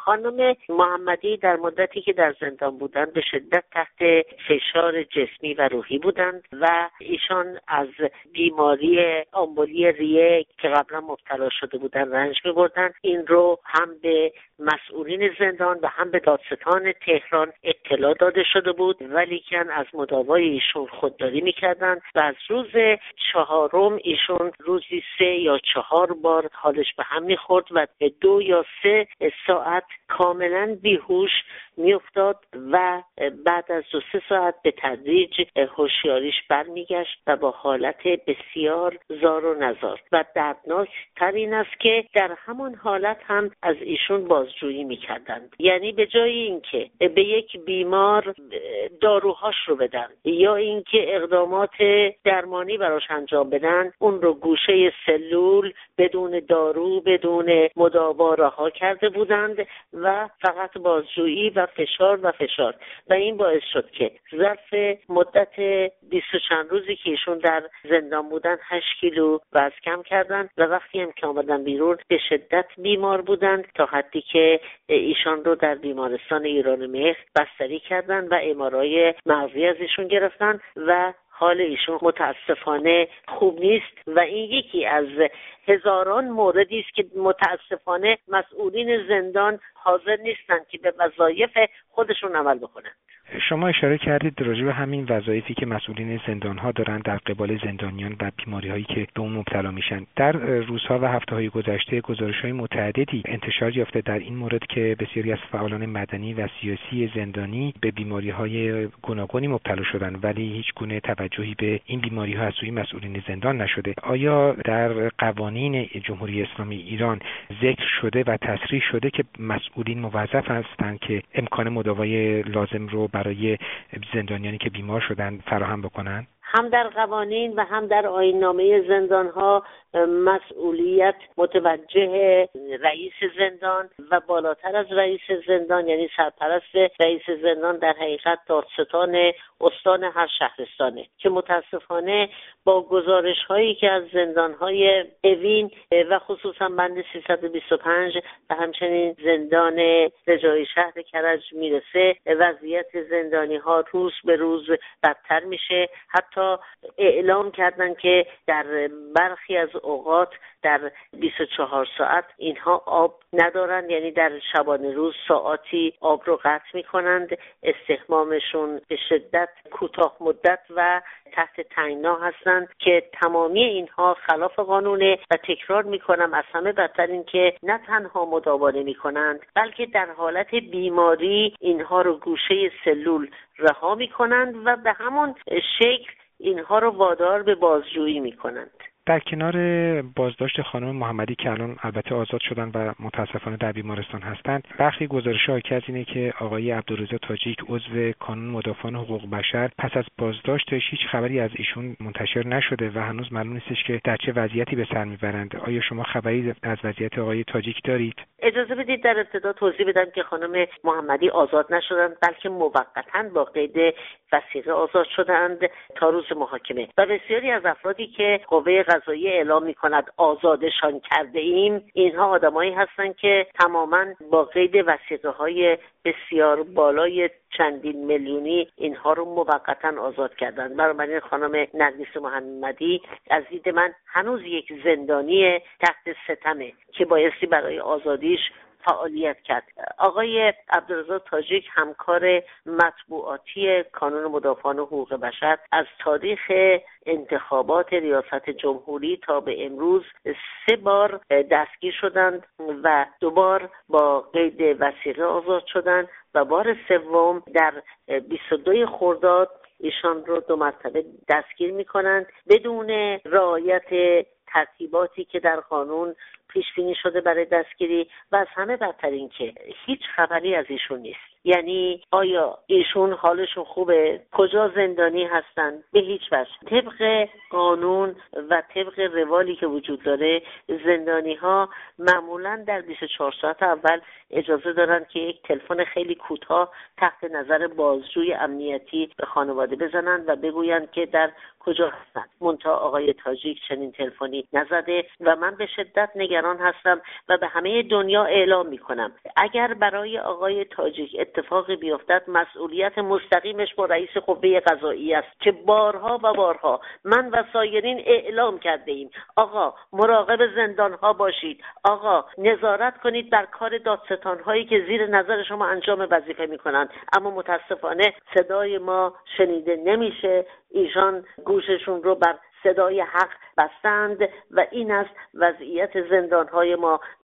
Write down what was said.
خانم محمدی در مدتی که در زندان بودند به شدت تحت فشار جسمی و روحی بودند و ایشان از بیماری آمبولی ریه که قبلا مبتلا شده بودند رنج می‌بردند. این رو هم به مسئولین زندان و هم به دادستان تهران اطلاع داده شده بود، ولیکن از مداوای ایشون خودداری می‌کردند و از روز 4 ایشون روزی 3 یا 4 بار حالش به هم می‌خورد و به 2 یا 3 ساعت کاملا بیهوش میافتاد و بعد از 2-3 ساعت به تدریج هوشیاریش برمیگشت و با حالت بسیار زار و نزار و دردناک‌تر این است که در همان حالت هم از ایشون بازجویی میکردند. یعنی به جای اینکه به یک بیمار داروهاش رو بدن یا اینکه اقدامات درمانی براش انجام بدن، اون رو گوشه سلول بدون دارو بدون مداوا رها کرده بودند و فقط بازجویی و فشار و این باعث شد که ظرف مدت 20 و چند روزی که ایشون در زندان بودن 8 کیلو وزن کم کردن و وقتی هم که آمدن بیرون به شدت بیمار بودند تا حدی که ایشان رو در بیمارستان ایران مهر بستری کردن و MRI مغزی از ایشون گرفتن و حال ایشون متاسفانه خوب نیست و این یکی از هزاران موردی است که متاسفانه مسئولین زندان حاضر نیستند که به وظایف خودشون عمل بکنند. شما اشاره کردید راجع به همین وظایفی که مسئولین زندان‌ها دارند در قبال زندانیان و بیماری‌هایی که به اون مبتلا میشن. در روزها و هفته‌های گذشته گزارش‌های متعددی انتشار یافته در این مورد که بسیاری از فعالان مدنی و سیاسی زندانی به بیماری‌های گوناگونی مبتلا شدند ولی هیچ گونه توجهی به این بیماری‌ها از سوی مسئولین زندان نشده. آیا در قوانین جمهوری اسلامی ایران ذکر شده و تصریح شده که مسئولین موظف هستند که امکان مداوای لازم رو برای زندانیانی که بیمار شدن فراهم بکنن؟ هم در قوانین و هم در آیین‌نامه زندان‌ها مسئولیت متوجه رئیس زندان و بالاتر از رئیس زندان یعنی سرپرست رئیس زندان در حقیقت دادستان استان هر شهرستانه که متاسفانه با گزارش‌هایی که از زندان‌های اوین و خصوصا بند 325 و همچنین زندان رجایی شهر کرج میرسه وضعیت زندانی‌ها روز به روز بدتر میشه. حتی اعلام کردن که در برخی از اوقات در 24 ساعت اینها آب ندارن، یعنی در شبانه روز ساعاتی آب رو قطع میکنند. استحمامشون به شدت کوتاه مدت و تحت تنگنا هستند که تمامی اینها خلاف قانونه و تکرار میکنم از همه بدتر این که نه تنها مداوا نمیکنند بلکه در حالت بیماری اینها رو گوشه سلول رها میکنند و به همون شکل اینها رو وادار به بازجویی میکنند. در کنار بازداشت خانم محمدی که الان البته آزاد شدن و متاسفانه در بیمارستان هستند، برخی گزارش‌ها حاکی از اینه که آقای عبدالرضا تاجیک عضو کانون مدافعان حقوق بشر پس از بازداشتش هیچ خبری از ایشون منتشر نشده و هنوز معلوم نیستش که در چه وضعیتی به سر میبرند. آیا شما خبری از وضعیت آقای تاجیک دارید؟ اجازه بدید در ابتدا توضیح بدم که خانم محمدی آزاد نشدند بلکه موقتاً با قید وثیقه آزاد شدند تا روز محاکمه و بسیاری از افرادی که قوه قضاییه اعلام می‌کند آزادشان کرده ایم اینها آدمایی هستند که تماماً با قید وثیقه‌های بسیار بالای چندین میلیونی اینها رو موقتاً آزاد کردند. بنابراین خانم نرگس محمدی از دید من هنوز یک زندانی تحت ستمه که بایستی برای آزادیش فعالیت کرد. آقای عبدالرضا تاجیک همکار مطبوعاتی کانون مدافعان حقوق بشر از تاریخ انتخابات ریاست جمهوری تا به امروز 3 بار دستگیر شدند و 2 بار با قید وثیقه آزاد شدند و بار سوم در 22 خرداد ایشان رو 2 مرتبه دستگیر می‌کنند بدون رعایت ترتیباتی که در قانون پیش بینی شده برای دستگیری و از همه بدتر این که هیچ خبری از ایشون نیست. یعنی آیا ایشون حالشون خوبه؟ کجا زندانی هستن؟ به هیچ وجه. طبق قانون و طبق روالی که وجود داره زندانی ها معمولا در 24 ساعت اول اجازه دارن که یک تلفن خیلی کوتاه تحت نظر بازجوی امنیتی به خانواده بزنن و بگوین که در کجا هستن. منتها آقای تاجیک چنین تلفنی نزده و من به شدت نگران نگران هستم و به همه دنیا اعلام میکنم اگر برای آقای تاجیک اتفاقی بیفتد مسئولیت مستقیمش با رئیس قوه قضاییه است که بارها و بارها من و سایرین اعلام کرده ایم آقا مراقب زندانها باشید، آقا نظارت کنید بر کار دادستان‌هایی که زیر نظر شما انجام وظیفه میکنند. اما متاسفانه صدای ما شنیده نمیشه. ایشان گوششون رو بر صدای حق بستند و این است وضعیت زندان‌های ما.